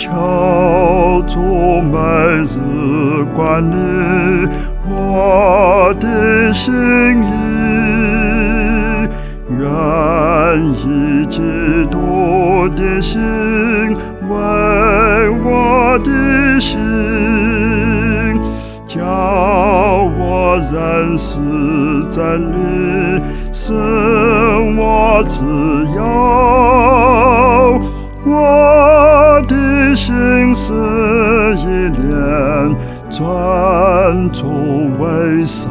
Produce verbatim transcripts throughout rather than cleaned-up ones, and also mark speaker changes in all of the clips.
Speaker 1: 求主每日管理我的心意，愿以基督的心为我的心，叫我认识真理，使我自由。我的心思意念尊主为首，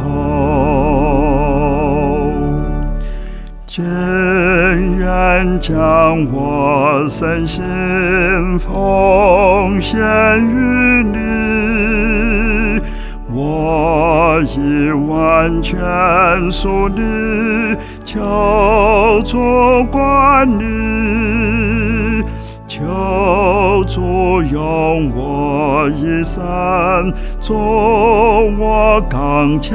Speaker 1: 今愿将我身心奉献于你，我已完全属你，求主管理，求主用我一生做我刚强，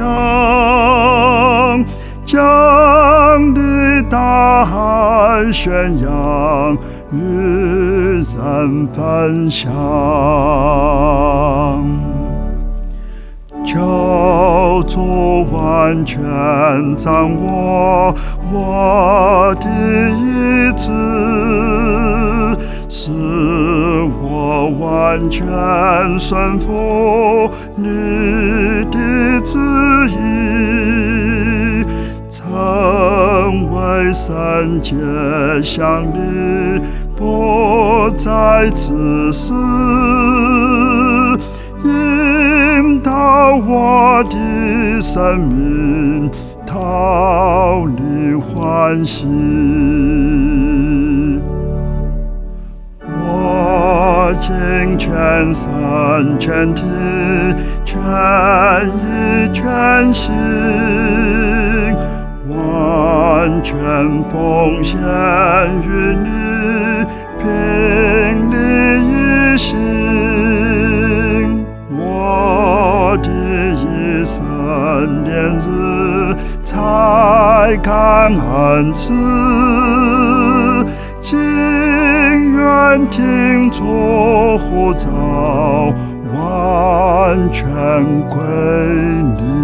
Speaker 1: 将你大爱宣扬，与人分享。求主完全掌握我的意志，使我完全顺服你的旨意，成为圣洁像你，不再自私，引导我的生命逃离欢喜。我尽全身全体全意全心，完全奉献于你，凭你一心。我的一生年日才感恩赐，今愿听主呼召，完全归你。